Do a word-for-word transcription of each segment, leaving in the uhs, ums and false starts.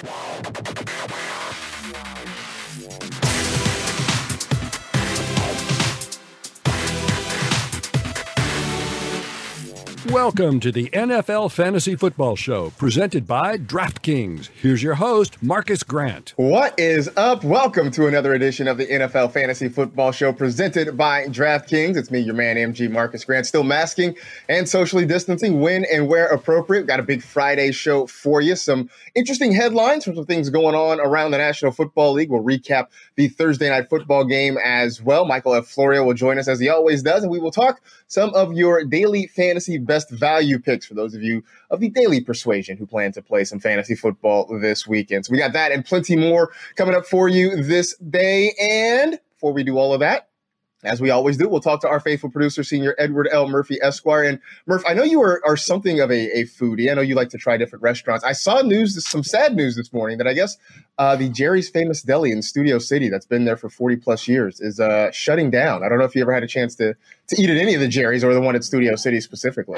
Welcome to the N F L Fantasy Football Show, presented by DraftKings. Here's your host, Marcus Grant. What is up? Welcome to another edition of the N F L Fantasy Football Show, presented by DraftKings. It's me, your man, M G Marcus Grant, still masking and socially distancing when and where appropriate. Got a big Friday show for you. Some interesting headlines from some things going on around the National Football League. We'll recap the Thursday night football game as well. Michael F. Florio will join us as he always does, and we will talk some of your daily fantasy best value picks for those of you of the daily persuasion who plan to play some fantasy football this weekend. So we got that and plenty more coming up for you this day. And before we do all of that, as we always do, we'll talk to our faithful producer, Senior Edward L. Murphy, Esquire. And Murph, I know you are, are something of a, a foodie. I know you like to try different restaurants. I saw news, some sad news this morning that I guess uh, the Jerry's Famous Deli in Studio City that's been there for forty plus years is uh, shutting down. I don't know if you ever had a chance to, to eat at any of the Jerry's or the one at Studio City specifically.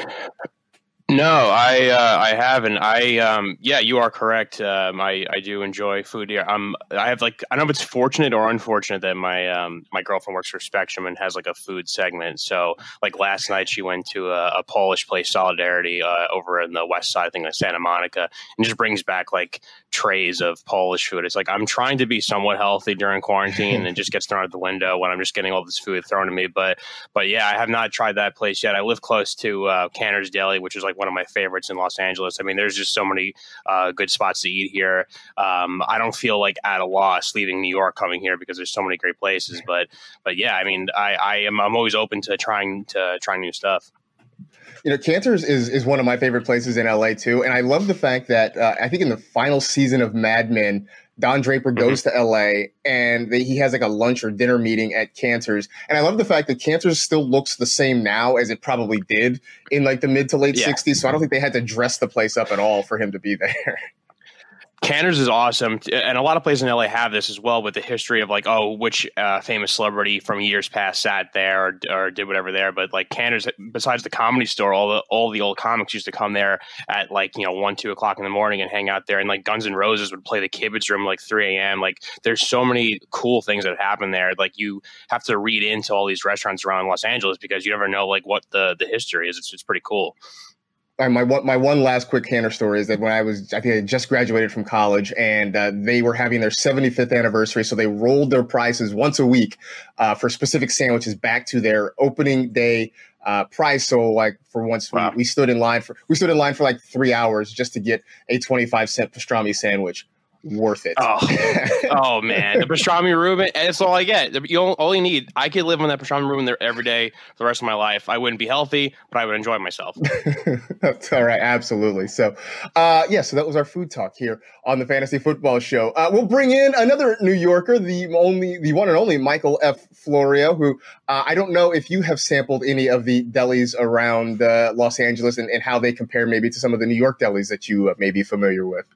No, I uh, I haven't. I um yeah, you are correct. Um, I I do enjoy food here. Um, I have like I don't know if it's fortunate or unfortunate that my um my girlfriend works for Spectrum and has like a food segment. So like last night she went to a, a Polish place, Solidarity, uh, over in the west side, I think, of Santa Monica, and just brings back like trays of Polish food. It's like I'm trying to be somewhat healthy during quarantine, and it just gets thrown out the window when I'm just getting all this food thrown at me. But but yeah, I have not tried that place yet. I live close to uh, Canter's Deli, which is like one of my favorites in Los Angeles. I mean, there's just so many uh, good spots to eat here. Um, I don't feel like at a loss leaving New York coming here because there's so many great places. But but yeah, I mean, I, I am I'm always open to trying to trying new stuff. You know, Cantor's is, is one of my favorite places in L A too. And I love the fact that uh, I think in the final season of Mad Men, Don Draper goes mm-hmm. to L A and they, he has like a lunch or dinner meeting at Cantor's. And I love the fact that Cantor's still looks the same now as it probably did in like the mid to late yeah. sixties. So I don't think they had to dress the place up at all for him to be there. Cantor's is awesome, and a lot of places in L A have this as well, with the history of like, oh, which uh, famous celebrity from years past sat there or, or did whatever there. But like Cantor's, besides the Comedy Store, all the all the old comics used to come there at like you know one, two o'clock in the morning and hang out there. And like Guns N' Roses would play the Kibitz Room like three a.m. Like there's so many cool things that happen there. Like you have to read into all these restaurants around Los Angeles because you never know like what the the history is. It's it's pretty cool. All right, my one, my one last quick Cantor story is that when I was, I think I just graduated from college, and uh, they were having their seventy-fifth anniversary, so they rolled their prices once a week uh, for specific sandwiches back to their opening day uh, price. So, like for once, wow. we, we stood in line for we stood in line for like three hours just to get a twenty-five cent pastrami sandwich. Worth it. Oh, oh man, the pastrami Reuben, that's all I get. You all you need. I could live on that pastrami Reuben there every day for the rest of my life. I wouldn't be healthy, but I would enjoy myself. That's all right, absolutely. So, uh, yeah, so that was our food talk here on the Fantasy Football Show. Uh, we'll bring in another New Yorker, the only, the one and only Michael F. Florio, who uh, I don't know if you have sampled any of the delis around uh, Los Angeles and, and how they compare maybe to some of the New York delis that you uh, may be familiar with.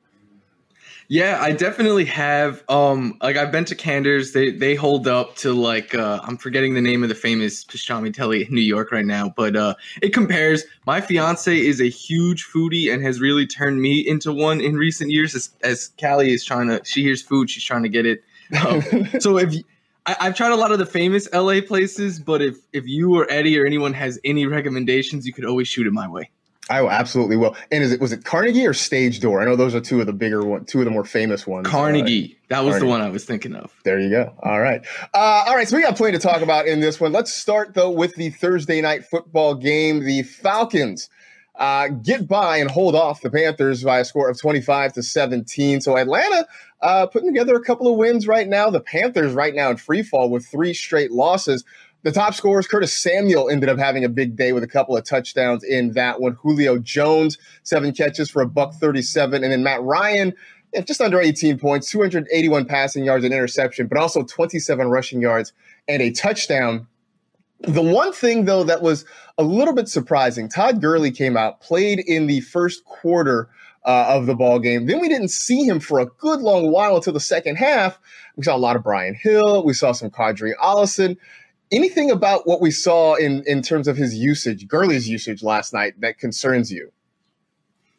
Yeah, I definitely have. Um, like I've been to Cantor's. They they hold up to like uh, I'm forgetting the name of the famous pastrami deli in New York right now, but uh, it compares. My fiance is a huge foodie and has really turned me into one in recent years. As, as Callie is trying to, she hears food, she's trying to get it. Um, so if I, I've tried a lot of the famous L A places, but if if you or Eddie or anyone has any recommendations, you could always shoot it my way. I absolutely will. And is it was it Carnegie or Stage Door? I know those are two of the bigger one, two of the more famous ones. Carnegie. Uh, that was Carnegie. The one I was thinking of. There you go. All right. Uh, all right. So we got plenty to talk about in this one. Let's start though with the Thursday night football game. The Falcons uh, get by and hold off the Panthers by a score of twenty-five to seventeen. So Atlanta uh, putting together a couple of wins right now. The Panthers right now in free fall with three straight losses. The top scorers, Curtis Samuel ended up having a big day with a couple of touchdowns in that one. Julio Jones, seven catches for a buck thirty-seven. And then Matt Ryan, just under eighteen points, two hundred eighty-one passing yards and interception, but also twenty-seven rushing yards and a touchdown. The one thing, though, that was a little bit surprising, Todd Gurley came out, played in the first quarter uh, of the ball game. Then we didn't see him for a good long while until the second half. We saw a lot of Brian Hill. We saw some Kadri Allison. Anything about what we saw in, in terms of his usage, Gurley's usage last night, that concerns you?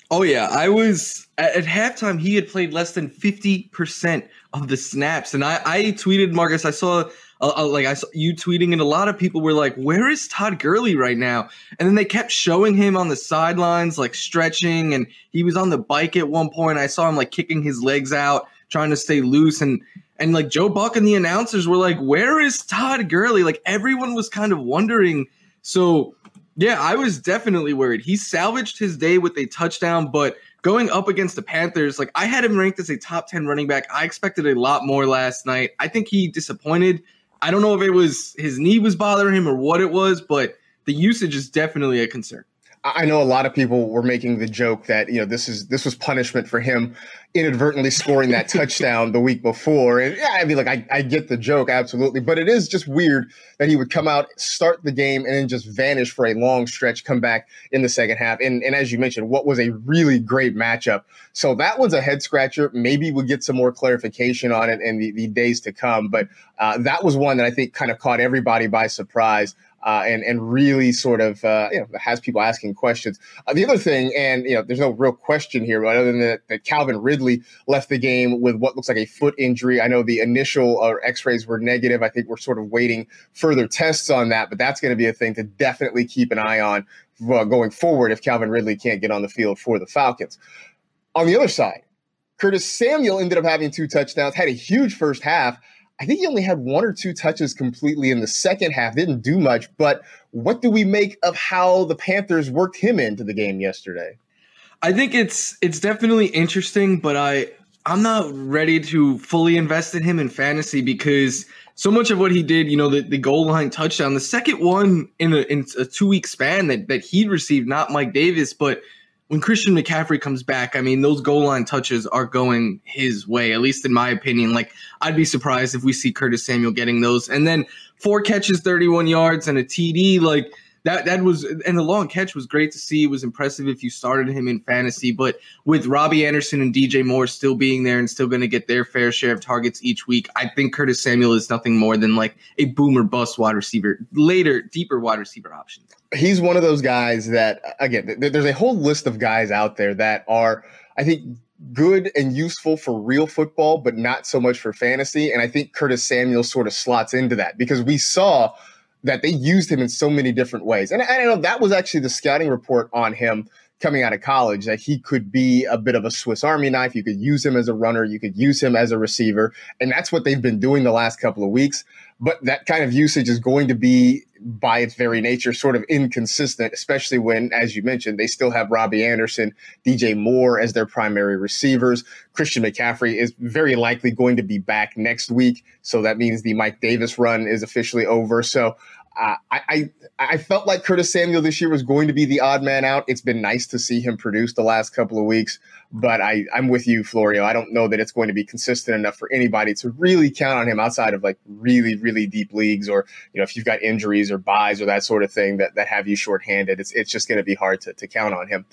Oh, yeah. I was at, at halftime. He had played less than fifty percent of the snaps. And I, I tweeted, Marcus, I saw uh, uh, like I saw you tweeting, and a lot of people were like, where is Todd Gurley right now? And then they kept showing him on the sidelines, like stretching. And he was on the bike at one point. I saw him like kicking his legs out, trying to stay loose. And And like Joe Buck and the announcers were like, where is Todd Gurley? Like everyone was kind of wondering. So, yeah, I was definitely worried. He salvaged his day with a touchdown, but going up against the Panthers, like I had him ranked as a top ten running back. I expected a lot more last night. I think he disappointed. I don't know if it was his knee was bothering him or what it was, but the usage is definitely a concern. I know a lot of people were making the joke that, you know, this is this was punishment for him inadvertently scoring that touchdown the week before. And yeah, I mean, like, I, I get the joke, absolutely. But it is just weird that he would come out, start the game, and then just vanish for a long stretch, come back in the second half. And, and as you mentioned, what was a really great matchup. So that one's a head scratcher. Maybe we'll get some more clarification on it in the, the days to come. But uh, that was one that I think kind of caught everybody by surprise. Uh, and and really sort of uh, you know has people asking questions. Uh, the other thing, and you know, there's no real question here, but other than that, that Calvin Ridley left the game with what looks like a foot injury. I know the initial uh, X-rays were negative. I think we're sort of waiting further tests on that, but that's going to be a thing to definitely keep an eye on uh, going forward if Calvin Ridley can't get on the field for the Falcons. On the other side, Curtis Samuel ended up having two touchdowns, had a huge first half. I think he only had one or two touches completely in the second half, didn't do much. But what do we make of how the Panthers worked him into the game yesterday? I think it's it's definitely interesting, but I, I'm not ready to fully invest in him in fantasy because so much of what he did, you know, the, the goal line touchdown, the second one in a, in a two-week span that, that he received, not Mike Davis, but when Christian McCaffrey comes back, I mean, those goal line touches are going his way, at least in my opinion. Like, I'd be surprised if we see Curtis Samuel getting those. And then four catches, thirty-one yards, and a T D. Like, that that was – and the long catch was great to see. It was impressive if you started him in fantasy. But with Robbie Anderson and D J Moore still being there and still going to get their fair share of targets each week, I think Curtis Samuel is nothing more than like a boomer bust wide receiver, later, deeper wide receiver option. He's one of those guys that, again, there's a whole list of guys out there that are, I think, good and useful for real football, but not so much for fantasy. And I think Curtis Samuel sort of slots into that because we saw that they used him in so many different ways. And I know that was actually the scouting report on him coming out of college, that he could be a bit of a Swiss Army knife. You could use him as a runner. You could use him as a receiver. And that's what they've been doing the last couple of weeks. But that kind of usage is going to be, by its very nature, sort of inconsistent, especially when, as you mentioned, they still have Robbie Anderson, D J Moore as their primary receivers. Christian McCaffrey is very likely going to be back next week. So that means the Mike Davis run is officially over. So uh, I, I I felt like Curtis Samuel this year was going to be the odd man out. It's been nice to see him produce the last couple of weeks. But I, I'm with you, Florio. I don't know that it's going to be consistent enough for anybody to really count on him outside of like really, really deep leagues, or, you know, if you've got injuries or buys or that sort of thing that, that have you shorthanded, it's it's just going to be hard to, to count on him.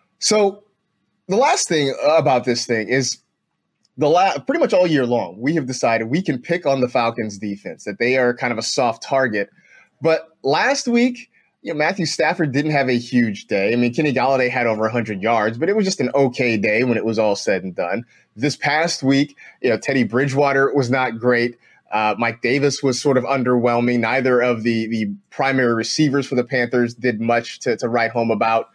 So the last thing about this thing is the la- pretty much all year long, we have decided we can pick on the Falcons defense, that they are kind of a soft target. But last week, you know, Matthew Stafford didn't have a huge day. I mean, Kenny Golladay had over one hundred yards, but it was just an okay day when it was all said and done. This past week, you know, Teddy Bridgewater was not great. Uh, Mike Davis was sort of underwhelming. Neither of the, the primary receivers for the Panthers did much to, to write home about.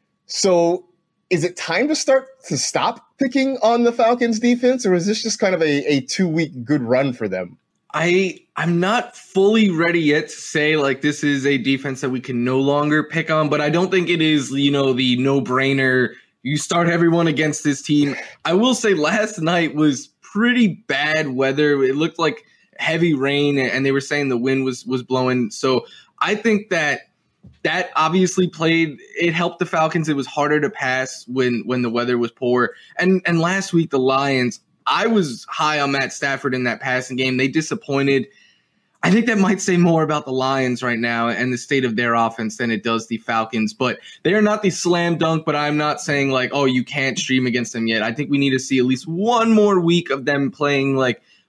So is it time to start to stop picking on the Falcons defense, or is this just kind of a, a two-week good run for them? I, I'm not fully ready yet to say, like, this is a defense that we can no longer pick on, but I don't think it is, you know, the no-brainer, you start everyone against this team. I will say last night was pretty bad weather. It looked like heavy rain, and they were saying the wind was was blowing. So I think that that obviously played, it helped the Falcons. It was harder to pass when when the weather was poor. And and last week, the Lions, I was high on Matt Stafford in that passing game. They disappointed. I think that might say more about the Lions right now and the state of their offense than it does the Falcons. But they are not the slam dunk, but I'm not saying like, oh, you can't stream against them yet. I think we need to see at least one more week of them playing like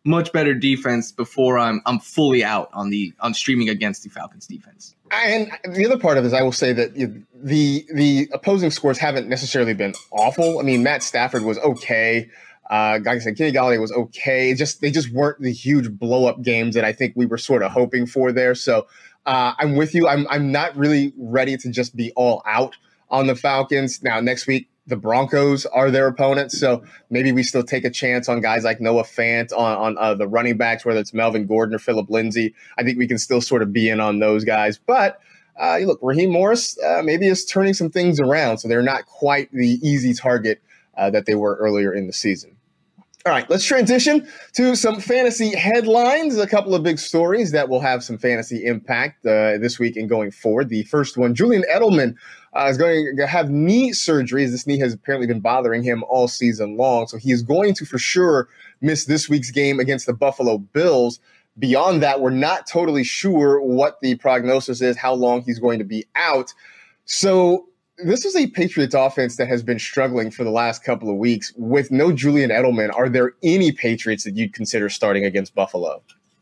much better defense before I'm I'm fully out on the on streaming against the Falcons defense. And the other part of this, I will say that the the opposing scores haven't necessarily been awful. I mean, Matt Stafford was okay. Uh, like I said, Kenny Golladay was okay. It just they just weren't the huge blow up games that I think we were sort of hoping for there. So uh, I'm with you. I'm I'm not really ready to just be all out on the Falcons. Now, next week, the Broncos are their opponents, so maybe we still take a chance on guys like Noah Fant, on, on uh, the running backs, whether it's Melvin Gordon or Phillip Lindsay. I think we can still sort of be in on those guys. But uh, look, Raheem Morris uh, maybe is turning some things around, so they're not quite the easy target uh, that they were earlier in the season. All right, let's transition to some fantasy headlines. A couple of big stories that will have some fantasy impact uh, this week and going forward. The first one, Julian Edelman uh, is going to have knee surgery. This knee has apparently been bothering him all season long. So he is going to for sure miss this week's game against the Buffalo Bills. Beyond that, we're not totally sure what the prognosis is, how long he's going to be out. So this is a Patriots offense that has been struggling for the last couple of weeks. With no Julian Edelman, are there any Patriots that you'd consider starting against Buffalo?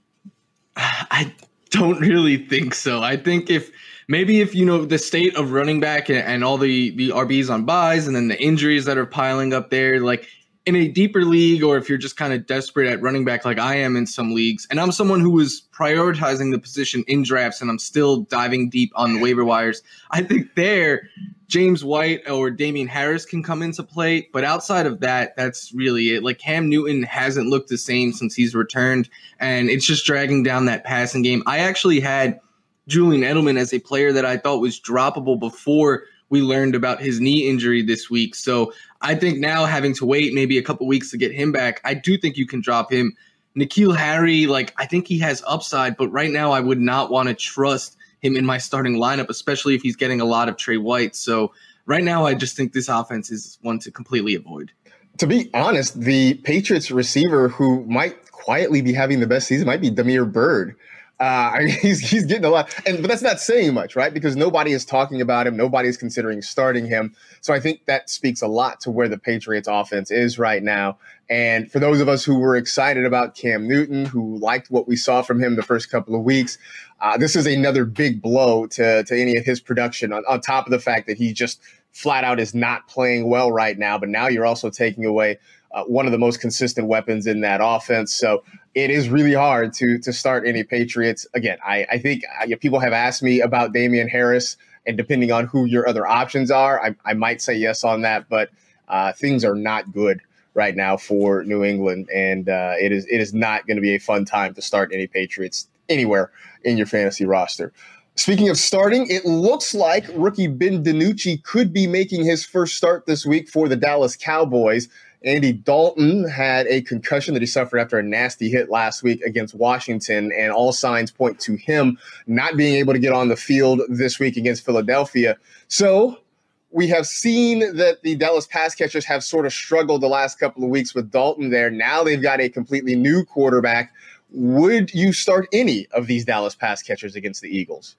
I don't really think so. I think if maybe if, you know, the state of running back and, and all the, the R Bs on buys and then the injuries that are piling up there, like in a deeper league, or if you're just kind of desperate at running back like I am in some leagues, and I'm someone who was prioritizing the position in drafts and I'm still diving deep on the waiver wires, I think there James White or Damian Harris can come into play. But outside of that, that's really it. Like Cam Newton hasn't looked the same since he's returned, and it's just dragging down that passing game. I actually had Julian Edelman as a player that I thought was droppable before we learned about his knee injury this week. So I think now having to wait maybe a couple weeks to get him back, I do think you can drop him. N'Keal Harry, like I think he has upside, but right now I would not want to trust him in my starting lineup, especially if he's getting a lot of Trey White. So right now, I just think this offense is one to completely avoid. To be honest, the Patriots receiver who might quietly be having the best season might be Damiere Byrd. Uh, I mean, he's he's getting a lot, and but that's not saying much, right? Because nobody is talking about him, nobody is considering starting him. So I think that speaks a lot to where the Patriots offense is right now. And for those of us who were excited about Cam Newton, who liked what we saw from him the first couple of weeks, uh, this is another big blow to to any of his production. On, on top of the fact that he just flat out is not playing well right now, but now you're also taking away Uh, one of the most consistent weapons in that offense. So it is really hard to to start any Patriots. Again, I, I think uh, people have asked me about Damian Harris, and depending on who your other options are, I, I might say yes on that, but uh, things are not good right now for New England, and uh, it is it is not going to be a fun time to start any Patriots anywhere in your fantasy roster. Speaking of starting, it looks like rookie Ben DiNucci could be making his first start this week for the Dallas Cowboys. Andy Dalton had a concussion that he suffered after a nasty hit last week against Washington, and all signs point to him not being able to get on the field this week against Philadelphia. So we have seen that the Dallas pass catchers have sort of struggled the last couple of weeks with Dalton there. Now they've got a completely new quarterback. Would you start any of these Dallas pass catchers against the Eagles?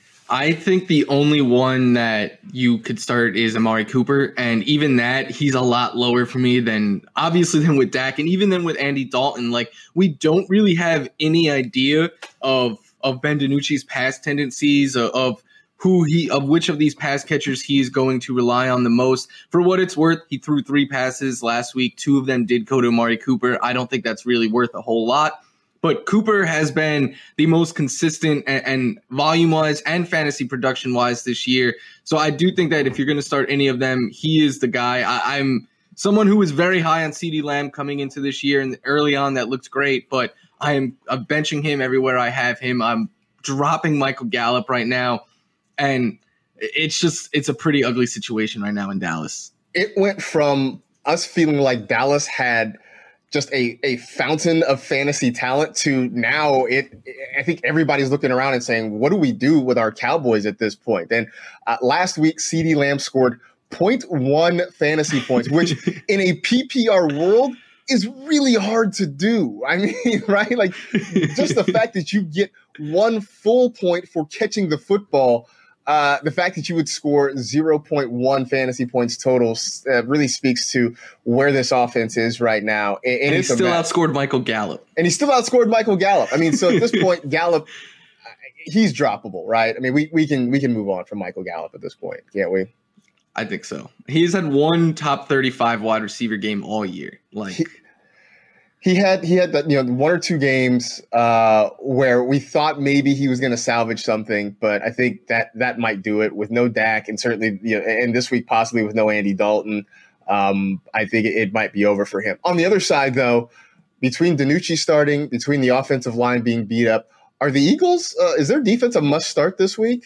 I think the only one that you could start is Amari Cooper, and even that, he's a lot lower for me than obviously than with Dak, and even then with Andy Dalton. Like, we don't really have any idea of of Ben DiNucci's pass tendencies, of, of who he of which of these pass catchers he's going to rely on the most. For what it's worth, he threw three passes last week. Two of them did go to Amari Cooper. I don't think that's really worth a whole lot. But Cooper has been the most consistent and, and volume-wise and fantasy production-wise this year. So I do think that if you're going to start any of them, he is the guy. I, I'm someone who was very high on CeeDee Lamb coming into this year, and early on that looked great. But I am I'm benching him everywhere I have him. I'm dropping Michael Gallup right now, and it's just it's a pretty ugly situation right now in Dallas. It went from us feeling like Dallas had just a, a fountain of fantasy talent to now it, I think everybody's looking around and saying, what do we do with our Cowboys at this point? And uh, last week, CeeDee Lamb scored zero point one fantasy points, which in a P P R world is really hard to do. I mean, right? Like just the fact that you get one full point for catching the football, uh, the fact that you would score zero point one fantasy points total uh, really speaks to where this offense is right now. And, and he still outscored Michael Gallup. And he still outscored Michael Gallup. I mean, so at this point, Gallup, he's droppable, right? I mean, we, we can we can move on from Michael Gallup at this point, can't we? I think so. He's had one top thirty-five wide receiver game all year. Like he, he had he had that, you know, one or two games uh, where we thought maybe he was going to salvage something, but I think that that might do it with no Dak and certainly, you know, and this week possibly with no Andy Dalton. Um, I think it, it might be over for him. On the other side, though, between DiNucci starting, between the offensive line being beat up, are the Eagles? Uh, is their defense a must start this week?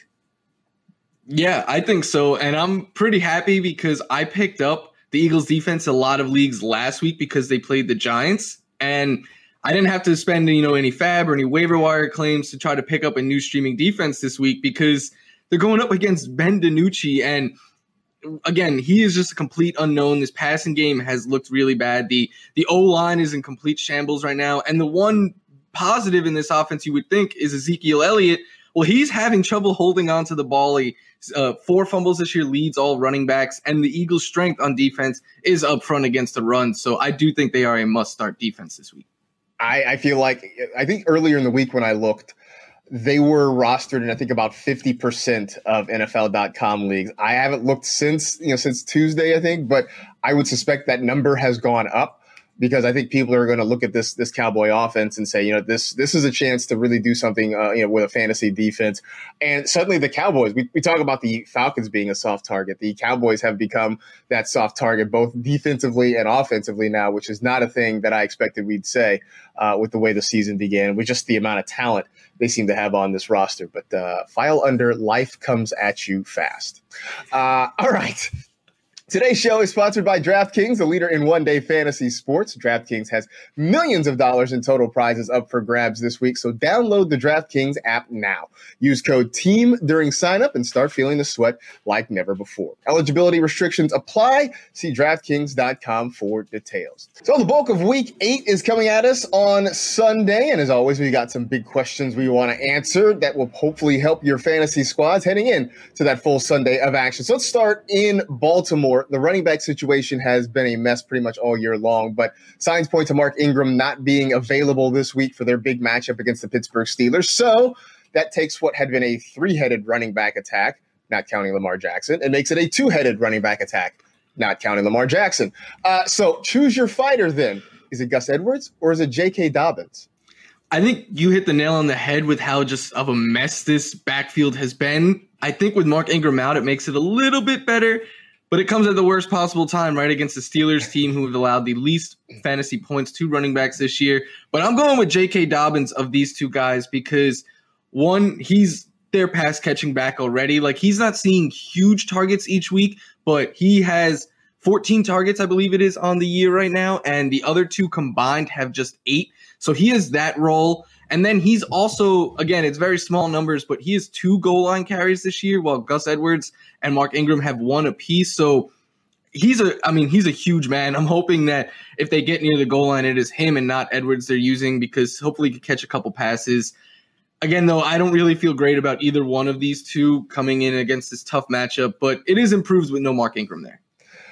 Yeah, I think so. And I'm pretty happy because I picked up the Eagles defense in a lot of leagues last week because they played the Giants. And I didn't have to spend, you know, any fab or any waiver wire claims to try to pick up a new streaming defense this week because they're going up against Ben DiNucci. And again, he is just a complete unknown. This passing game has looked really bad. The the O-line is in complete shambles right now. And the one positive in this offense you would think is Ezekiel Elliott. Well, he's having trouble holding on to the ball. He, uh, four fumbles this year, leads all running backs, and the Eagles' strength on defense is up front against the run. So I do think they are a must-start defense this week. I, I feel like – I think earlier in the week when I looked, they were rostered in I think about fifty percent of N F L dot com leagues. I haven't looked since, you know, since Tuesday, I think, but I would suspect that number has gone up. Because I think people are going to look at this this Cowboy offense and say, you know, this this is a chance to really do something, uh, you know, with a fantasy defense. And suddenly the Cowboys, we, we talk about the Falcons being a soft target. The Cowboys have become that soft target both defensively and offensively now, which is not a thing that I expected we'd say uh, with the way the season began, with just the amount of talent they seem to have on this roster. But uh, file under life comes at you fast. Uh, all right. Today's show is sponsored by DraftKings, the leader in one-day fantasy sports. DraftKings has millions of dollars in total prizes up for grabs this week, so download the DraftKings app now. Use code TEAM during sign-up and start feeling the sweat like never before. Eligibility restrictions apply. See DraftKings dot com for details. So the bulk of Week eight is coming at us on Sunday, and as always, we got some big questions we want to answer that will hopefully help your fantasy squads heading in to that full Sunday of action. So let's start in Baltimore. The running back situation has been a mess pretty much all year long, but signs point to Mark Ingram not being available this week for their big matchup against the Pittsburgh Steelers. So that takes what had been a three-headed running back attack, not counting Lamar Jackson, and makes it a two-headed running back attack, not counting Lamar Jackson. Uh, so choose your fighter then. Is it Gus Edwards or is it J K. Dobbins? I think you hit the nail on the head with how just of a mess this backfield has been. I think with Mark Ingram out, it makes it a little bit better. But it comes at the worst possible time, right, against the Steelers team who have allowed the least fantasy points to running backs this year. But I'm going with J K. Dobbins of these two guys because, one, he's their pass-catching back already. Like, he's not seeing huge targets each week, but he has fourteen targets, I believe it is, on the year right now, and the other two combined have just eight. So he has that role. And then he's also, again, it's very small numbers, but he has two goal line carries this year, while Gus Edwards and Mark Ingram have one apiece. So he's a, I mean, he's a huge man. I'm hoping that if they get near the goal line, it is him and not Edwards they're using because hopefully he can catch a couple passes. Again, though, I don't really feel great about either one of these two coming in against this tough matchup, but it is improved with no Mark Ingram there.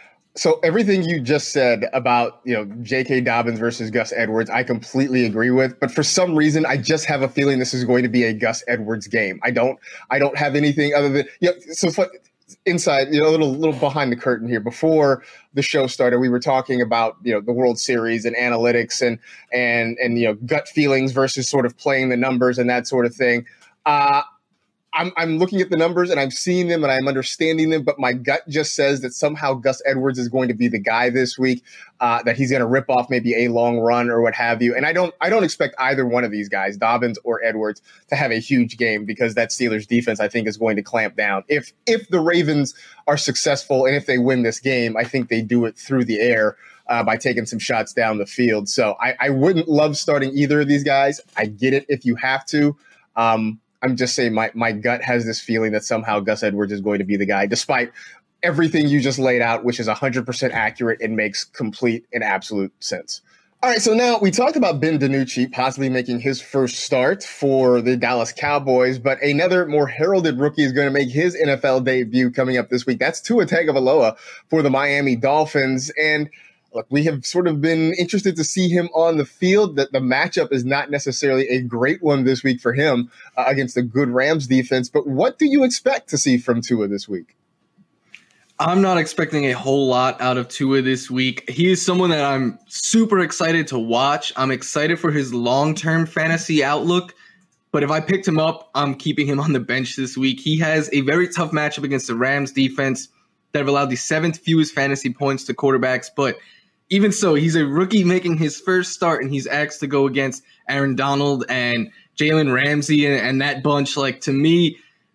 So everything you just said about, you know, J K. Dobbins versus Gus Edwards, I completely agree with. But for some reason, I just have a feeling this is going to be a Gus Edwards game. I don't, I don't have anything other than, you know, so for, inside, you know, a little, little behind the curtain here. Before the show started, we were talking about, you know, the World Series and analytics and and and you know, gut feelings versus sort of playing the numbers and that sort of thing. Uh, I'm, I'm looking at the numbers and I'm seeing them and I'm understanding them, but my gut just says that somehow Gus Edwards is going to be the guy this week, uh, that he's going to rip off maybe a long run or what have you. And I don't, I don't expect either one of these guys, Dobbins or Edwards, to have a huge game because that Steelers defense, I think, is going to clamp down. If, if the Ravens are successful and if they win this game, I think they do it through the air uh, by taking some shots down the field. So I, I wouldn't love starting either of these guys. I get it if you have to. Um, I'm just saying my, my gut has this feeling that somehow Gus Edwards is going to be the guy, despite everything you just laid out, which is one hundred percent accurate and makes complete and absolute sense. All right, so now we talked about Ben DiNucci possibly making his first start for the Dallas Cowboys, but another more heralded rookie is going to make his N F L debut coming up this week. That's Tua Tagovailoa for the Miami Dolphins. And look, we have sort of been interested to see him on the field. That the matchup is not necessarily a great one this week for him uh, against a good Rams defense. But what do you expect to see from Tua this week? I'm not expecting a whole lot out of Tua this week. He is someone that I'm super excited to watch. I'm excited for his long-term fantasy outlook. But if I picked him up, I'm keeping him on the bench this week. He has a very tough matchup against the Rams defense that have allowed the seventh fewest fantasy points to quarterbacks. But even so, he's a rookie making his first start, and he's asked to go against Aaron Donald and Jalen Ramsey and, and that bunch. Like, to me,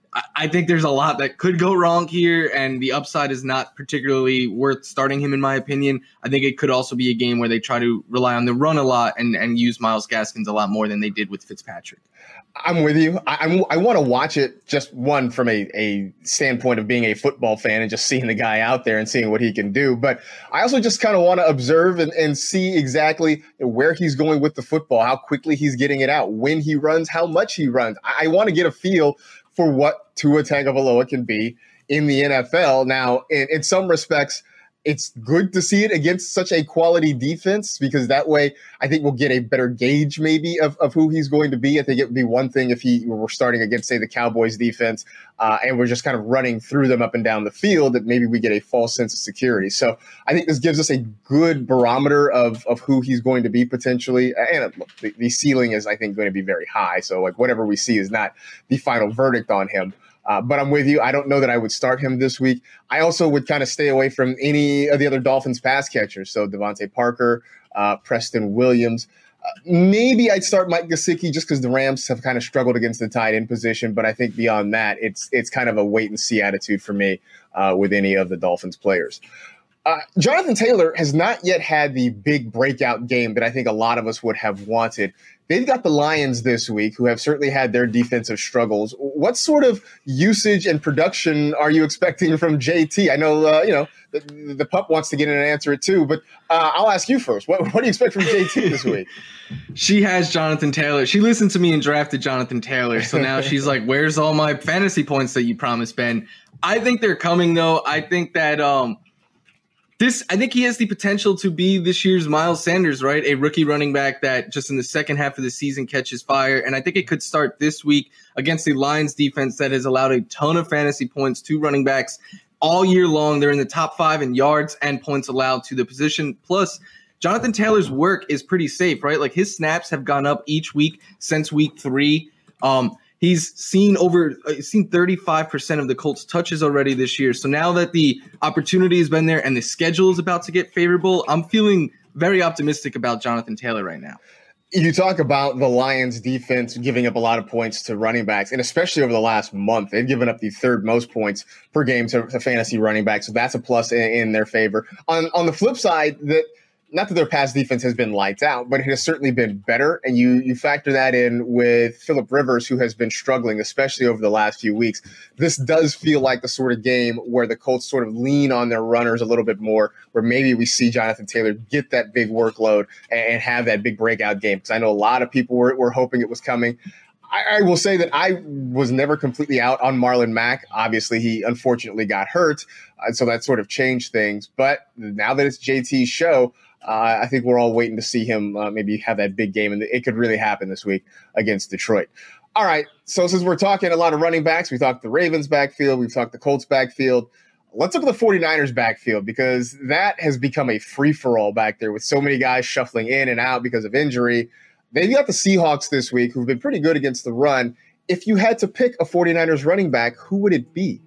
I think there's a lot that could go wrong here, and the upside is not particularly worth starting him, in my opinion. I think it could also be a game where they try to rely on the run a lot and, and use Myles Gaskins a lot more than they did with Fitzpatrick. I'm with you. I, I'm, I want to watch it, just one, from a, a standpoint of being a football fan and just seeing the guy out there and seeing what he can do. But I also just kind of want to observe and, and see exactly where he's going with the football, how quickly he's getting it out, when he runs, how much he runs. I, I want to get a feel for what Tua Tagovailoa can be in the N F L. Now, in, in some respects, it's good to see it against such a quality defense, because that way I think we'll get a better gauge maybe of, of who he's going to be. I think it would be one thing if he were starting against, say, the Cowboys defense uh, and we're just kind of running through them up and down the field, that maybe we get a false sense of security. So I think this gives us a good barometer of, of who he's going to be potentially. And look, the, the ceiling is, I think, going to be very high. So like whatever we see is not the final verdict on him. Uh, but I'm with you. I don't know that I would start him this week. I also would kind of stay away from any of the other Dolphins pass catchers. So Devontae Parker, uh, Preston Williams. Uh, maybe I'd start Mike Gesicki just because the Rams have kind of struggled against the tight end position. But I think beyond that, it's it's kind of a wait and see attitude for me uh, with any of the Dolphins players. Uh, Jonathan Taylor has not yet had the big breakout game that I think a lot of us would have wanted. They've got the Lions this week, who have certainly had their defensive struggles. What sort of usage and production are you expecting from J T? I know, uh, you know, the, the pup wants to get in and answer it too, but uh, I'll ask you first. What, what do you expect from J T this week? She has Jonathan Taylor. She listened to me and drafted Jonathan Taylor. So now she's like, where's all my fantasy points that you promised, Ben? I think they're coming, though. I think that um, This, I think he has the potential to be this year's Miles Sanders, right? A rookie running back that just in the second half of the season catches fire. And I think it could start this week against the Lions defense that has allowed a ton of fantasy points to running backs all year long. They're in the top five in yards and points allowed to the position. Plus, Jonathan Taylor's work is pretty safe, right? Like his snaps have gone up each week since week three. Um, He's seen over uh, seen thirty-five percent of the Colts touches already this year. So now that the opportunity has been there and the schedule is about to get favorable, I'm feeling very optimistic about Jonathan Taylor right now. You talk about the Lions defense giving up a lot of points to running backs, and especially over the last month, they've given up the third most points per game to, to fantasy running backs. So that's a plus in, in their favor. On on the flip side, that not that their pass defense has been lights out, but it has certainly been better. And you you factor that in with Phillip Rivers, who has been struggling, especially over the last few weeks. This does feel like the sort of game where the Colts sort of lean on their runners a little bit more, where maybe we see Jonathan Taylor get that big workload and have that big breakout game. Because I know a lot of people were, were hoping it was coming. I, I will say that I was never completely out on Marlon Mack. Obviously, he unfortunately got hurt, uh, so that sort of changed things. But now that it's J T's show, Uh, I think we're all waiting to see him uh, maybe have that big game, and it could really happen this week against Detroit. All right, so since we're talking a lot of running backs, we talked the Ravens backfield, we've talked the Colts backfield. Let's look at the 49ers backfield, because that has become a free-for-all back there with so many guys shuffling in and out because of injury. They've got the Seahawks this week, who've been pretty good against the run. If you had to pick a 49ers running back, who would it be?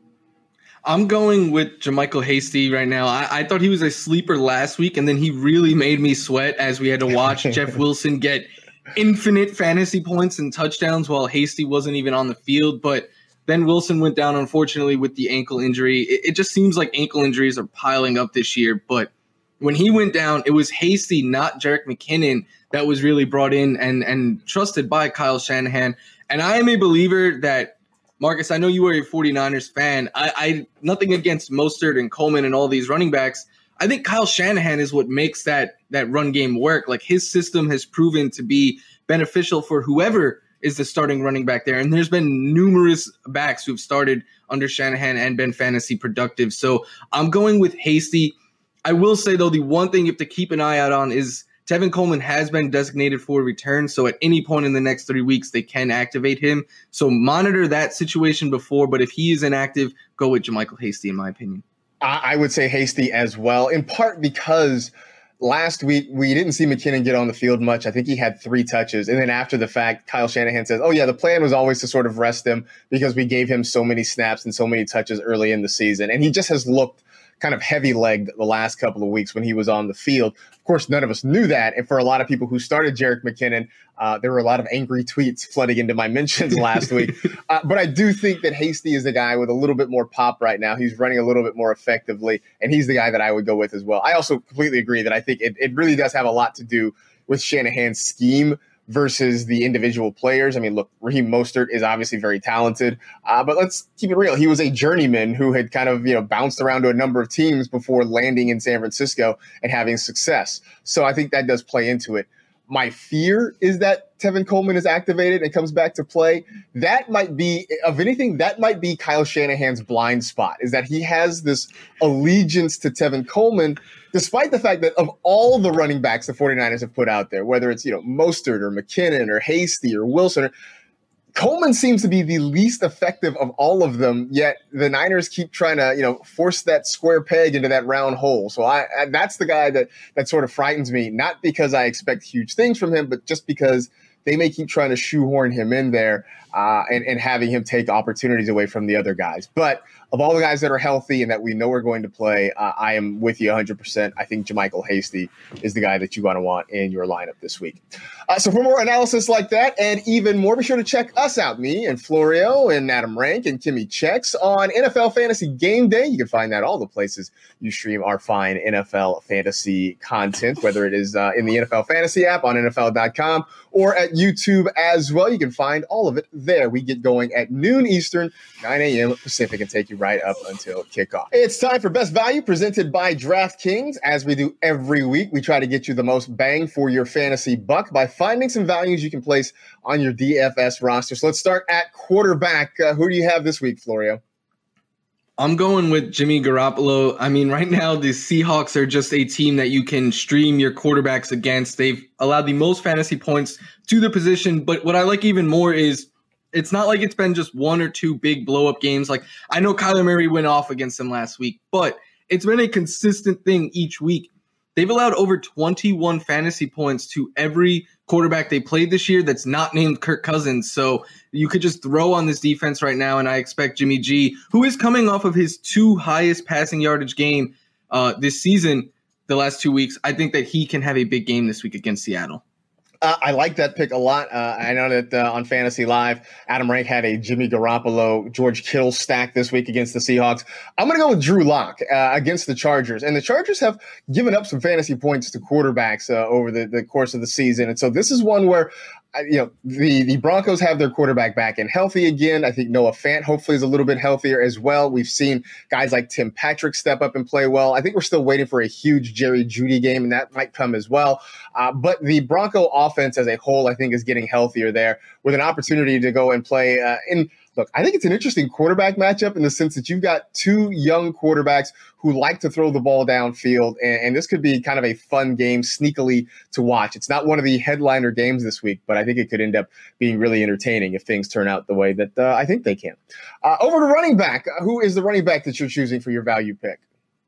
I'm going with JaMycal Hasty right now. I, I thought he was a sleeper last week, and then he really made me sweat as we had to watch Jeff Wilson get infinite fantasy points and touchdowns while Hasty wasn't even on the field. But then Wilson went down, unfortunately, with the ankle injury. It, it just seems like ankle injuries are piling up this year. But when he went down, it was Hasty, not Jerick McKinnon, that was really brought in and, and trusted by Kyle Shanahan. And I am a believer that, Marcus, I know you are a 49ers fan. I, I nothing against Mostert and Coleman and all these running backs. I think Kyle Shanahan is what makes that that run game work. Like his system has proven to be beneficial for whoever is the starting running back there. And there's been numerous backs who've started under Shanahan and been fantasy productive. So I'm going with Hasty. I will say, though, the one thing you have to keep an eye out on is Tevin Coleman has been designated for return. So at any point in the next three weeks, they can activate him. So monitor that situation before. But if he is inactive, go with JaMycal Hasty, in my opinion. I would say Hasty as well, in part because last week we didn't see McKinnon get on the field much. I think he had three touches. And then after the fact, Kyle Shanahan says, oh, yeah, the plan was always to sort of rest him because we gave him so many snaps and so many touches early in the season. And he just has looked kind of heavy-legged the last couple of weeks when he was on the field. Of course, none of us knew that. And for a lot of people who started Jerick McKinnon, uh, there were a lot of angry tweets flooding into my mentions last week. Uh, but I do think that Hasty is the guy with a little bit more pop right now. He's running a little bit more effectively, and he's the guy that I would go with as well. I also completely agree that I think it, it really does have a lot to do with Shanahan's scheme versus the individual players. I mean, look, Raheem Mostert is obviously very talented, uh, but let's keep it real. He was a journeyman who had kind of, you know, bounced around to a number of teams before landing in San Francisco and having success. So I think that does play into it. My fear is that Tevin Coleman is activated and comes back to play. That might be, of anything, that might be Kyle Shanahan's blind spot, is that he has this allegiance to Tevin Coleman, despite the fact that of all the running backs the 49ers have put out there, whether it's, you know, Mostert or McKinnon or Hasty or Wilson, Coleman seems to be the least effective of all of them, yet the Niners keep trying to, you know, force that square peg into that round hole. So I, I that's the guy that that sort of frightens me, not because I expect huge things from him, but just because they may keep trying to shoehorn him in there uh, and, and having him take opportunities away from the other guys. But of all the guys that are healthy and that we know are going to play, uh, I am with you one hundred percent. I think JaMycal Hasty is the guy that you want to want in your lineup this week. Uh, so for more analysis like that and even more, be sure to check us out, me and Florio and Adam Rank and Kimmy Checks on N F L Fantasy Game Day. You can find that all the places you stream our fine N F L fantasy content, whether it is uh, in the N F L Fantasy app on N F L dot com or at YouTube as well. You can find all of it there. We get going at noon Eastern, nine a.m. Pacific, and take you right up until kickoff. It's time for Best Value presented by DraftKings. As we do every week, we try to get you the most bang for your fantasy buck by finding some values you can place on your D F S roster. So let's start at quarterback. Uh, who do you have this week, Florio? I'm going with Jimmy Garoppolo. I mean, right now, the Seahawks are just a team that you can stream your quarterbacks against. They've allowed the most fantasy points to the position. But what I like even more is it's not like it's been just one or two big blow-up games. Like, I know Kyler Murray went off against them last week, but it's been a consistent thing each week. They've allowed over twenty-one fantasy points to every quarterback they played this year that's not named Kirk Cousins. So you could just throw on this defense right now, and I expect Jimmy G, who is coming off of his two highest passing yardage game uh, this season, the last two weeks, I think that he can have a big game this week against Seattle. Uh, I like that pick a lot. Uh, I know that uh, on Fantasy Live, Adam Rank had a Jimmy Garoppolo, George Kittle stack this week against the Seahawks. I'm going to go with Drew Lock uh, against the Chargers. And the Chargers have given up some fantasy points to quarterbacks uh, over the, the course of the season. And so this is one where you know, the, the Broncos have their quarterback back and healthy again. I think Noah Fant hopefully is a little bit healthier as well. We've seen guys like Tim Patrick step up and play well. I think we're still waiting for a huge Jerry Jeudy game, and that might come as well. Uh, but the Bronco offense as a whole, I think, is getting healthier there with an opportunity to go and play uh, in. Look, I think it's an interesting quarterback matchup in the sense that you've got two young quarterbacks who like to throw the ball downfield, and, and this could be kind of a fun game sneakily to watch. It's not one of the headliner games this week, but I think it could end up being really entertaining if things turn out the way that uh, I think they can. Uh, over to running back. Who is the running back that you're choosing for your value pick?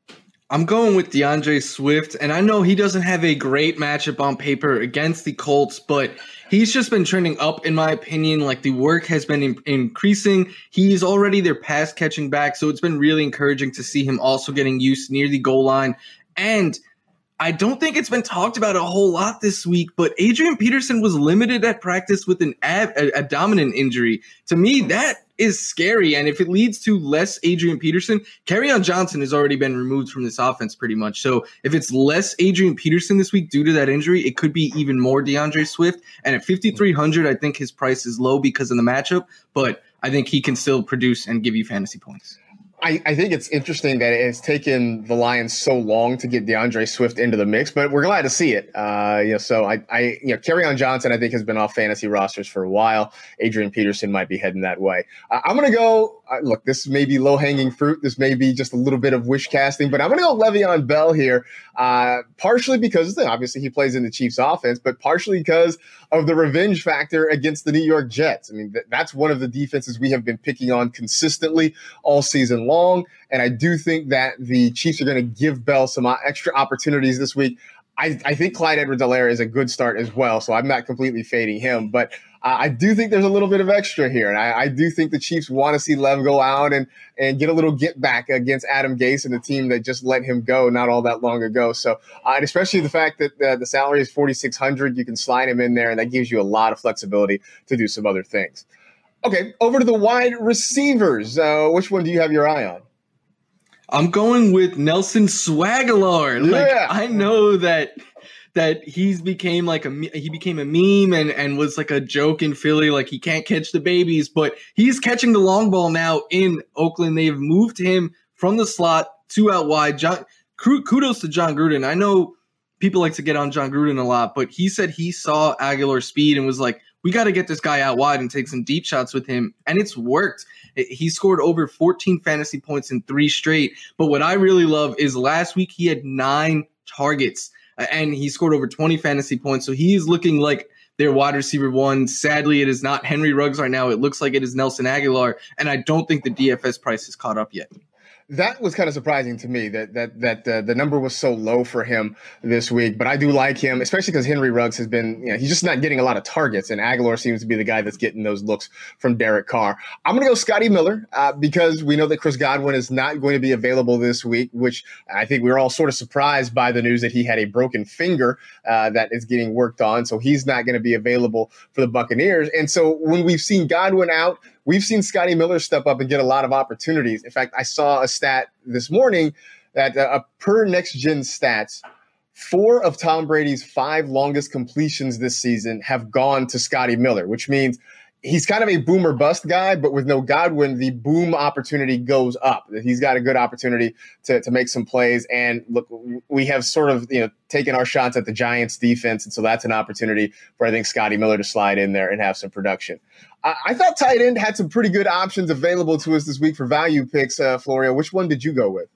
I'm going with DeAndre Swift, and I know he doesn't have a great matchup on paper against the Colts, but he's just been trending up, in my opinion. Like, the work has been in- increasing. He's already their pass-catching back, so it's been really encouraging to see him also getting used near the goal line. And I don't think it's been talked about a whole lot this week, but Adrian Peterson was limited at practice with an ab- abdominal injury. To me, that is scary. And if it leads to less Adrian Peterson, Kerryon Johnson has already been removed from this offense pretty much. So if it's less Adrian Peterson this week due to that injury, it could be even more DeAndre Swift. And at fifty-three hundred, I think his price is low because of the matchup, but I think he can still produce and give you fantasy points. I, I think it's interesting that it's taken the Lions so long to get DeAndre Swift into the mix, but we're glad to see it. Uh, you know, so I, I, you know, Kerryon Johnson, I think, has been off fantasy rosters for a while. Adrian Peterson might be heading that way. Uh, I'm going to go. Uh, look, this may be low hanging fruit. This may be just a little bit of wish casting, but I'm going to go Le'Veon Bell here, uh, partially because obviously he plays in the Chiefs' offense, but partially because of the revenge factor against the New York Jets. I mean, th- that's one of the defenses we have been picking on consistently all season long. Long, and I do think that the Chiefs are going to give Bell some extra opportunities this week. I, I think Clyde Edwards-Helaire is a good start as well, so I'm not completely fading him. But uh, I do think there's a little bit of extra here, and I, I do think the Chiefs want to see Lev go out and, and get a little get back against Adam Gase and the team that just let him go not all that long ago. So, uh, and especially the fact that uh, the salary is forty-six hundred dollars, you can slide him in there, and that gives you a lot of flexibility to do some other things. Okay, over to the wide receivers. Uh, which one do you have your eye on? I'm going with Nelson Swaggalar. Like, yeah. I know that that he's became like a he became a meme and and was like a joke in Philly, like he can't catch the babies, but he's catching the long ball now in Oakland. They've moved him from the slot to out wide. John, kudos to John Gruden. I know people like to get on John Gruden a lot, but he said he saw Aguilar's speed and was like, we got to get this guy out wide and take some deep shots with him. And it's worked. He scored over fourteen fantasy points in three straight. But what I really love is last week he had nine targets and he scored over twenty fantasy points. So he's looking like their wide receiver one. Sadly, it is not Henry Ruggs right now. It looks like it is Nelson Aguilar. And I don't think the D F S price has caught up yet. That was kind of surprising to me that that that uh, the number was so low for him this week. But I do like him, especially because Henry Ruggs has been, you know, he's just not getting a lot of targets, and Aguilar seems to be the guy that's getting those looks from Derek Carr. I'm going to go Scotty Miller uh, because we know that Chris Godwin is not going to be available this week, which I think we were all sort of surprised by the news that he had a broken finger uh, that is getting worked on. So he's not going to be available for the Buccaneers. And so when we've seen Godwin out, we've seen Scotty Miller step up and get a lot of opportunities. In fact, I saw a stat this morning that uh, per Next Gen Stats, four of Tom Brady's five longest completions this season have gone to Scotty Miller, which means he's kind of a boom or bust guy, but with no Godwin, the boom opportunity goes up. He's got a good opportunity to, to make some plays. And look, we have sort of, you know, taken our shots at the Giants defense. And so that's an opportunity for, I think, Scotty Miller to slide in there and have some production. I, I thought tight end had some pretty good options available to us this week for value picks. Uh, Florio, which one did you go with?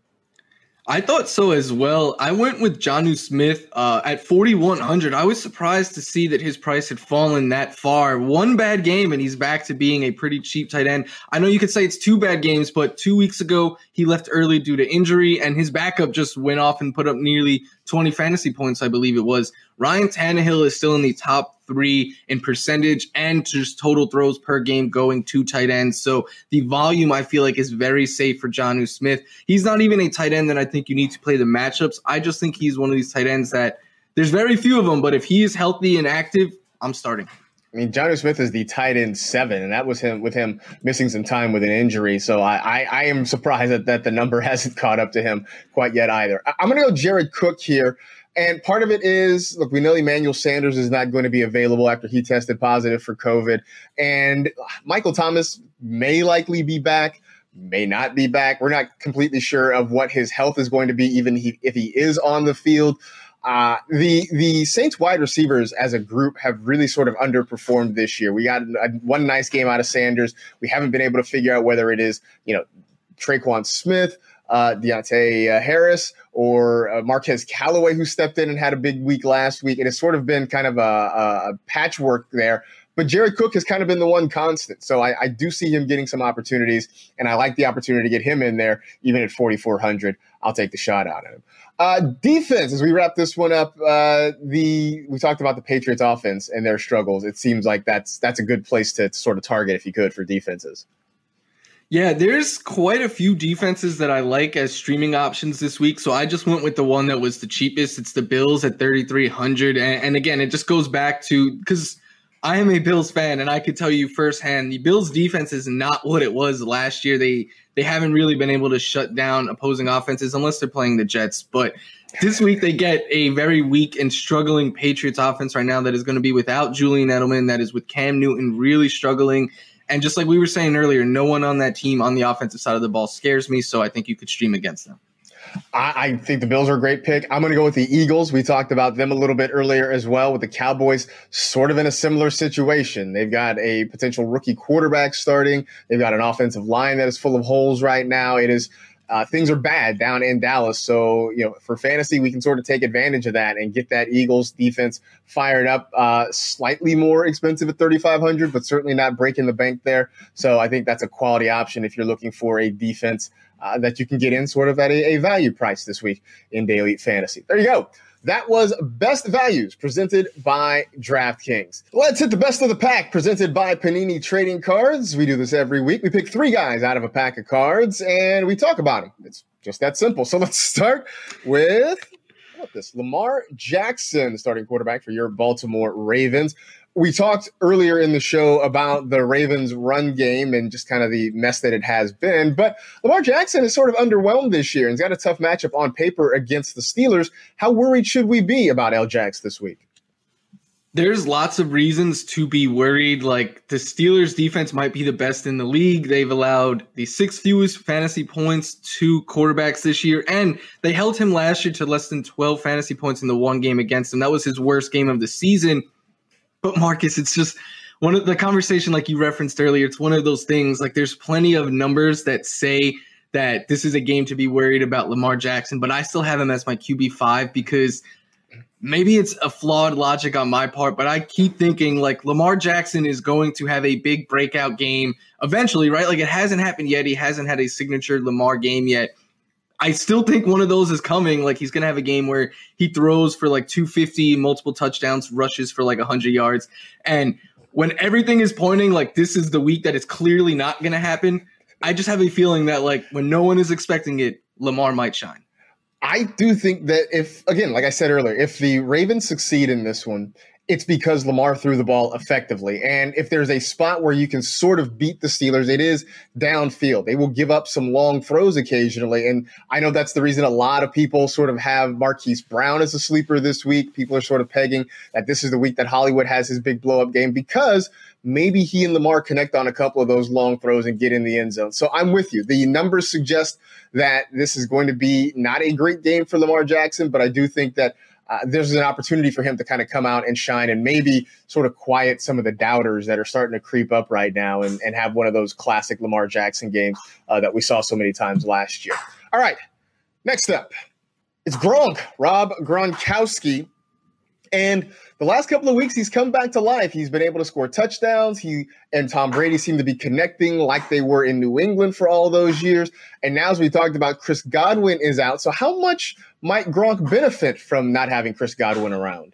I thought so as well. I went with Jonnu Smith uh, at forty-one hundred. I was surprised to see that his price had fallen that far. One bad game, and he's back to being a pretty cheap tight end. I know you could say it's two bad games, but two weeks ago, he left early due to injury, and his backup just went off and put up nearly twenty fantasy points, I believe it was. Ryan Tannehill is still in the top three in percentage and just total throws per game going to tight ends. So the volume, I feel like, is very safe for Jonnu Smith. He's not even a tight end that I think you need to play the matchups. I just think he's one of these tight ends that there's very few of them, but if he is healthy and active, I'm starting. I mean, Jonnu Smith is the tight end seven, and that was him with him missing some time with an injury. So I, I, I am surprised that, that the number hasn't caught up to him quite yet either. I, I'm going to go Jared Cook here. And part of it is, look, we know Emmanuel Sanders is not going to be available after he tested positive for COVID. And Michael Thomas may likely be back, may not be back. We're not completely sure of what his health is going to be, even he, if he is on the field. Uh, the the Saints wide receivers as a group have really sort of underperformed this year. We got a, one nice game out of Sanders. We haven't been able to figure out whether it is, you know, Traquan Smith, uh, Deontay uh, Harris, or uh, Marquez Callaway, who stepped in and had a big week last week. And it's sort of been kind of a, a patchwork there. But Jared Cook has kind of been the one constant. So I, I do see him getting some opportunities, and I like the opportunity to get him in there, even at forty-four hundred. I'll take the shot out of him. Uh, defense, as we wrap this one up, uh, the we talked about the Patriots offense and their struggles. It seems like that's that's a good place to, to sort of target if you could for defenses. Yeah, there's quite a few defenses that I like as streaming options this week. So I just went with the one that was the cheapest. It's the Bills at thirty-three hundred. And, and again, it just goes back to because I am a Bills fan, and I could tell you firsthand, the Bills defense is not what it was last year. They they haven't really been able to shut down opposing offenses unless they're playing the Jets. But this week they get a very weak and struggling Patriots offense right now that is going to be without Julian Edelman, that is with Cam Newton really struggling. And just like we were saying earlier, no one on that team on the offensive side of the ball scares me, so I think you could stream against them. I, I think the Bills are a great pick. I'm going to go with the Eagles. We talked about them a little bit earlier as well, with the Cowboys sort of in a similar situation. They've got a potential rookie quarterback starting. They've got an offensive line that is full of holes right now. It is uh, things are bad down in Dallas. So, you know, for fantasy, we can sort of take advantage of that and get that Eagles defense fired up. Uh, slightly more expensive at thirty-five hundred, but certainly not breaking the bank there. So I think that's a quality option if you're looking for a defense Uh, that you can get in sort of at a, a value price this week in Daily Fantasy. There you go. That was Best Values presented by DraftKings. Let's hit the best of the pack presented by Panini Trading Cards. We do this every week. We pick three guys out of a pack of cards and we talk about them. It's just that simple. So let's start with how about this? Lamar Jackson, starting quarterback for your Baltimore Ravens. We talked earlier in the show about the Ravens' run game and just kind of the mess that it has been. But Lamar Jackson is sort of underwhelmed this year and he's got a tough matchup on paper against the Steelers. How worried should we be about L. Jax this week? There's lots of reasons to be worried. Like, the Steelers' defense might be the best in the league. They've allowed the sixth fewest fantasy points to quarterbacks this year, and they held him last year to less than twelve fantasy points in the one game against him. That was his worst game of the season. But Marcus, it's just one of the conversation, like you referenced earlier, it's one of those things, like there's plenty of numbers that say that this is a game to be worried about Lamar Jackson, but I still have him as my Q B five because maybe it's a flawed logic on my part, but I keep thinking like Lamar Jackson is going to have a big breakout game eventually, right? Like, it hasn't happened yet. He hasn't had a signature Lamar game yet. I still think one of those is coming. Like, he's going to have a game where he throws for like two fifty, multiple touchdowns, rushes for like one hundred yards. And when everything is pointing like this is the week that it's clearly not going to happen, I just have a feeling that like when no one is expecting it, Lamar might shine. I do think that if, again, like I said earlier, if the Ravens succeed in this one, it's because Lamar threw the ball effectively. And if there's a spot where you can sort of beat the Steelers, it is downfield. They will give up some long throws occasionally. And I know that's the reason a lot of people sort of have Marquise Brown as a sleeper this week. People are sort of pegging that this is the week that Hollywood has his big blow-up game because maybe he and Lamar connect on a couple of those long throws and get in the end zone. So I'm with you. The numbers suggest that this is going to be not a great game for Lamar Jackson, but I do think that Uh, there's an opportunity for him to kind of come out and shine and maybe sort of quiet some of the doubters that are starting to creep up right now and, and have one of those classic Lamar Jackson games uh, that we saw so many times last year. All right, next up, it's Gronk, Rob Gronkowski. And the last couple of weeks, he's come back to life. He's been able to score touchdowns. He and Tom Brady seem to be connecting like they were in New England for all those years. And now, as we talked about, Chris Godwin is out. So how much might Gronk benefit from not having Chris Godwin around?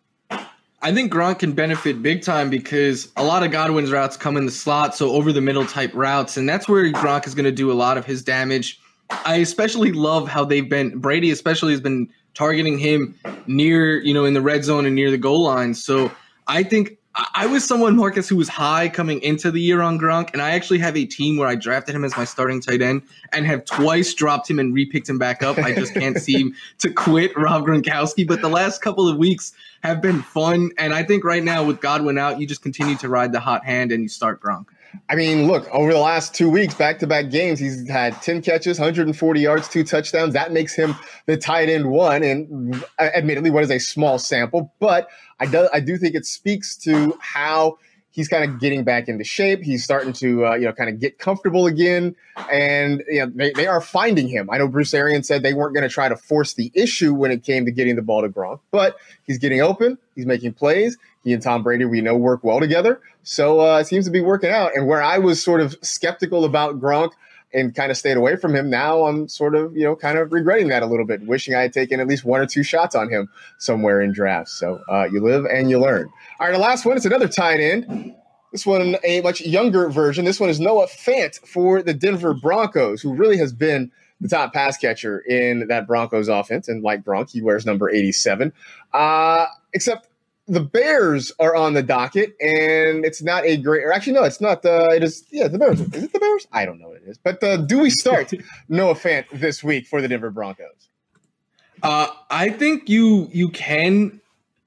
I think Gronk can benefit big time because a lot of Godwin's routes come in the slot, so over the middle type routes, and that's where Gronk is going to do a lot of his damage. I especially love how they've been, Brady especially has been targeting him near, you know, in the red zone and near the goal line. So I think I was someone, Marcus, who was high coming into the year on Gronk, and I actually have a team where I drafted him as my starting tight end and have twice dropped him and repicked him back up. I just can't seem to quit Rob Gronkowski, but the last couple of weeks have been fun, and I think right now with Godwin out, you just continue to ride the hot hand and you start Gronk. I mean, look, over the last two weeks, back-to-back games, he's had ten catches, one hundred forty yards, two touchdowns. That makes him the tight end one. And admittedly, what is a small sample, but I do, I do think it speaks to how he's kind of getting back into shape. He's starting to, uh, you know, kind of get comfortable again. And, you know, they, they are finding him. I know Bruce Arians said they weren't going to try to force the issue when it came to getting the ball to Gronk, but he's getting open. He's making plays. He and Tom Brady, we know, work well together. So uh, it seems to be working out. And where I was sort of skeptical about Gronk and kind of stayed away from him, now I'm sort of, you know, kind of regretting that a little bit, wishing I had taken at least one or two shots on him somewhere in drafts. So uh, you live and you learn. All right, the last one, it's another tight end. This one, a much younger version. This one is Noah Fant for the Denver Broncos, who really has been the top pass catcher in that Broncos offense. And like Gronk, he wears number eighty-seven. Uh, except the Bears are on the docket, and it's not a great – or actually, no, it's not. Uh, it is – yeah, the Bears. Is it the Bears? I don't know what it is. But uh, do we start Noah Fant this week for the Denver Broncos? Uh, I think you you can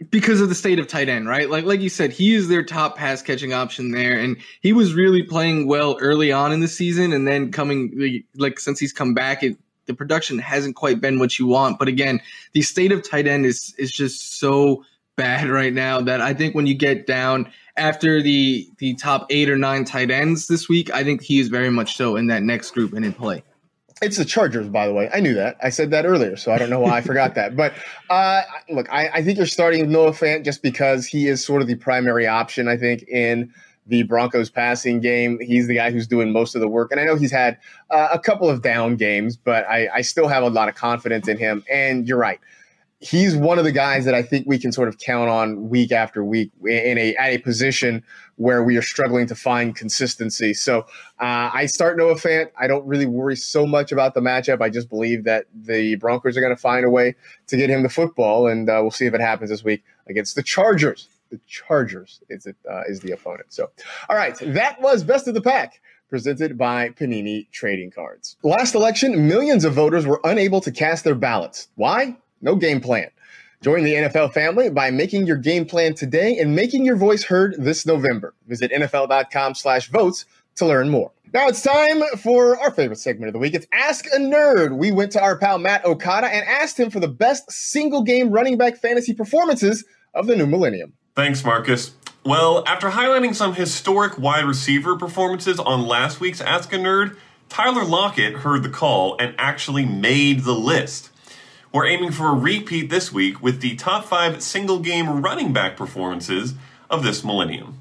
Because of the state of tight end, right? Like like you said, he is their top pass catching option there, and he was really playing well early on in the season, and then coming like since he's come back, it, the production hasn't quite been what you want. But again, the state of tight end is is just so bad right now that I think when you get down after the the top eight or nine tight ends this week, I think he is very much so in that next group and in play. It's the Chargers, by the way. I knew that. I said that earlier, so I don't know why I forgot that. But uh, look, I, I think you're starting with Noah Fant just because he is sort of the primary option, I think, in the Broncos passing game. He's the guy who's doing most of the work. And I know he's had uh, a couple of down games, but I, I still have a lot of confidence in him. And you're right. He's one of the guys that I think we can sort of count on week after week in a at a position where we are struggling to find consistency. So uh, I start Noah Fant. I don't really worry so much about the matchup. I just believe that the Broncos are going to find a way to get him the football, and uh, we'll see if it happens this week against the Chargers. The Chargers is it uh, is the opponent. So, all right, that was Best of the Pack, presented by Panini Trading Cards. Last election, millions of voters were unable to cast their ballots. Why? No game plan. Join the N F L family by making your game plan today and making your voice heard this November. Visit N F L dot com slash votes to learn more. Now it's time for our favorite segment of the week. It's Ask a Nerd. We went to our pal Matt Okada and asked him for the best single-game running back fantasy performances of the new millennium. Thanks, Marcus. Well, after highlighting some historic wide receiver performances on last week's Ask a Nerd, Tyler Lockett heard the call and actually made the list. We're aiming for a repeat this week with the top five single-game running back performances of this millennium.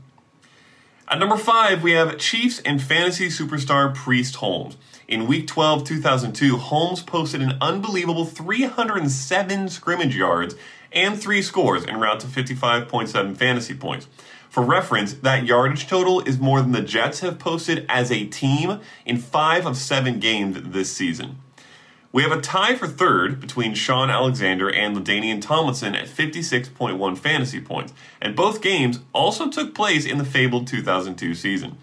At number five, we have Chiefs and fantasy superstar Priest Holmes. In Week twelve, two thousand two, Holmes posted an unbelievable three hundred seven scrimmage yards and three scores en route to fifty-five point seven fantasy points. For reference, that yardage total is more than the Jets have posted as a team in five of seven games this season. We have a tie for third between Sean Alexander and LaDainian Tomlinson at fifty-six point one fantasy points, and both games also took place in the fabled two thousand two season.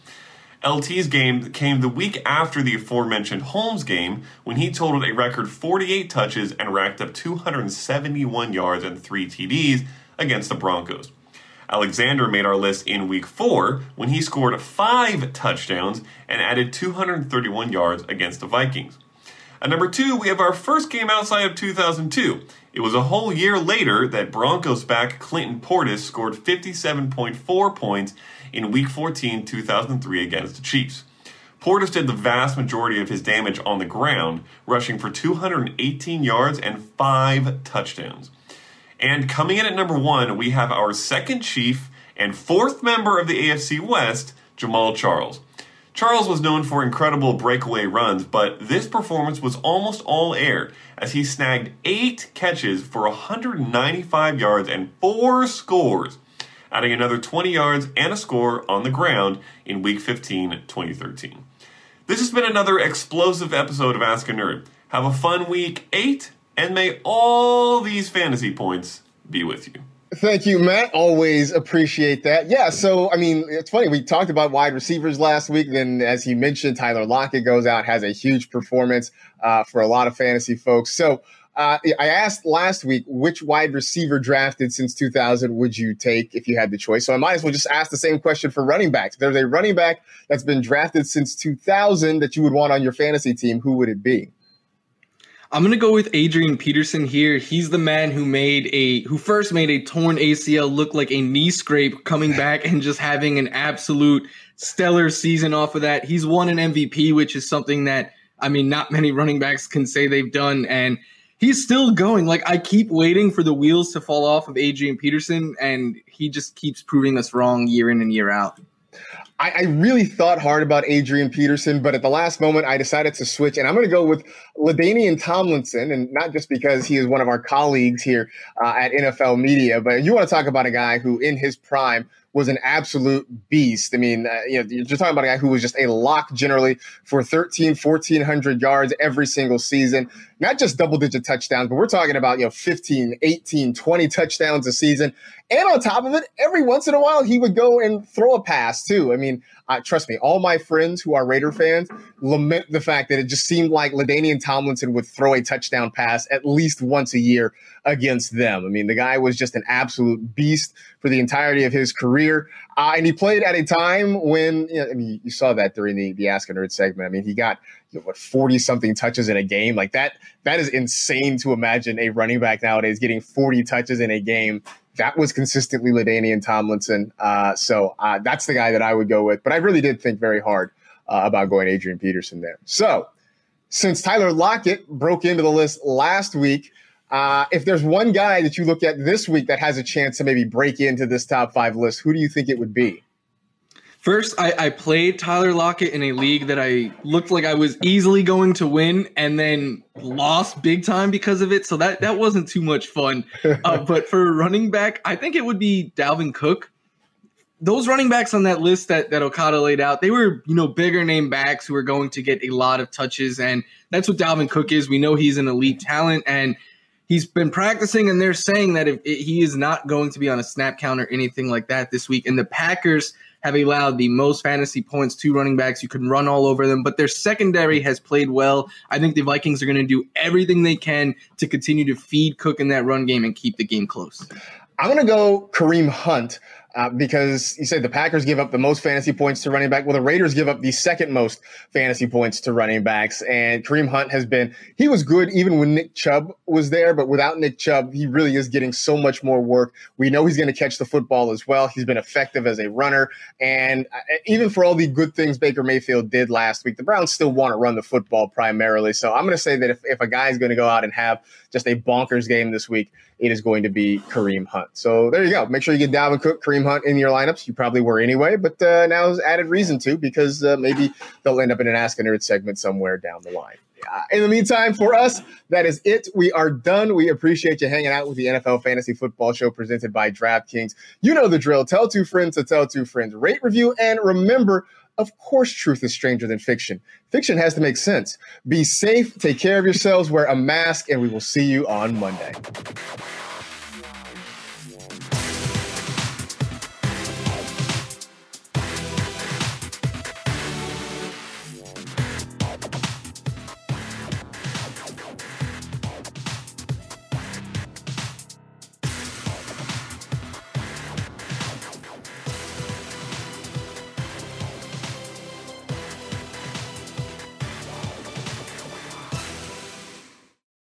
L T's game came the week after the aforementioned Holmes game, when he totaled a record forty-eight touches and racked up two hundred seventy-one yards and three T Ds against the Broncos. Alexander made our list in Week four, when he scored five touchdowns and added two hundred thirty-one yards against the Vikings. At number two, we have our first game outside of two thousand two. It was a whole year later that Broncos back Clinton Portis scored fifty-seven point four points in Week fourteen, two thousand three against the Chiefs. Portis did the vast majority of his damage on the ground, rushing for two hundred eighteen yards and five touchdowns. And coming in at number one, we have our second Chief and fourth member of the A F C West, Jamaal Charles. Charles was known for incredible breakaway runs, but this performance was almost all air, as he snagged eight catches for one hundred ninety-five yards and four scores, adding another twenty yards and a score on the ground in Week fifteen, twenty thirteen. This has been another explosive episode of Ask a Nerd. Have a fun Week eight, and may all these fantasy points be with you. Thank you, Matt. Always appreciate that. Yeah, so, I mean, it's funny. We talked about wide receivers last week. Then, as he mentioned, Tyler Lockett goes out, has a huge performance uh, for a lot of fantasy folks. So uh, I asked last week, which wide receiver drafted since two thousand would you take if you had the choice? So I might as well just ask the same question for running backs. If there's a running back that's been drafted since two thousand that you would want on your fantasy team, who would it be? I'm going to go with Adrian Peterson here. He's the man who made a who first made a torn A C L look like a knee scrape, coming back and just having an absolute stellar season off of that. He's won an M V P, which is something that, I mean, not many running backs can say they've done. And he's still going. Like, I keep waiting for the wheels to fall off of Adrian Peterson, and he just keeps proving us wrong year in and year out. I, I really thought hard about Adrian Peterson, but at the last moment, I decided to switch, and I'm going to go with LaDainian Tomlinson, and not just because he is one of our colleagues here uh, at N F L Media, but you want to talk about a guy who, in his prime, was an absolute beast. I mean, uh, you know, you're talking about a guy who was just a lock generally for thirteen, fourteen hundred yards every single season. Not just double-digit touchdowns, but we're talking about, you know, fifteen, eighteen, twenty touchdowns a season. And on top of it, every once in a while, he would go and throw a pass, too. I mean, uh, trust me, all my friends who are Raider fans lament the fact that it just seemed like LaDainian Tomlinson would throw a touchdown pass at least once a year against them. I mean, the guy was just an absolute beast for the entirety of his career. Uh, and he played at a time when, you know, I mean, you saw that during the, the Ask a Nerd segment. I mean, he got, you know, what, forty-something touches in a game. Like that, that is insane to imagine a running back nowadays getting forty touches in a game. That was consistently LaDainian Tomlinson. Uh, so uh, that's the guy that I would go with. But I really did think very hard uh, about going Adrian Peterson there. So since Tyler Lockett broke into the list last week, uh, if there's one guy that you look at this week that has a chance to maybe break into this top five list, who do you think it would be? First, I, I played Tyler Lockett in a league that I looked like I was easily going to win and then lost big time because of it. So that, that wasn't too much fun. Uh, but for running back, I think it would be Dalvin Cook. Those running backs on that list that, that Okada laid out, they were, you know, bigger name backs who are going to get a lot of touches. And that's what Dalvin Cook is. We know he's an elite talent and he's been practicing, and they're saying that if it, he is not going to be on a snap count or anything like that this week. And the Packers have allowed the most fantasy points to running backs. You can run all over them, but their secondary has played well. I think the Vikings are going to do everything they can to continue to feed Cook in that run game and keep the game close. I'm going to go Kareem Hunt. Uh, because you said the Packers give up the most fantasy points to running back. Well, the Raiders give up the second most fantasy points to running backs. And Kareem Hunt has been, he was good even when Nick Chubb was there. But without Nick Chubb, he really is getting so much more work. We know he's going to catch the football as well. He's been effective as a runner. And even for all the good things Baker Mayfield did last week, the Browns still want to run the football primarily. So I'm going to say that if, if a guy is going to go out and have just a bonkers game this week, it is going to be Kareem Hunt. So there you go. Make sure you get Dalvin Cook, Kareem Hunt in your lineups. You probably were anyway, but uh, now is added reason to, because uh, maybe they'll end up in an Ask a Nerd segment somewhere down the line. Uh, in the meantime, for us, that is it. We are done. We appreciate you hanging out with the N F L Fantasy Football Show presented by DraftKings. You know the drill. Tell two friends to tell two friends. Rate, review, and remember, of course, truth is stranger than fiction. Fiction has to make sense. Be safe. Take care of yourselves. Wear a mask, and we will see you on Monday.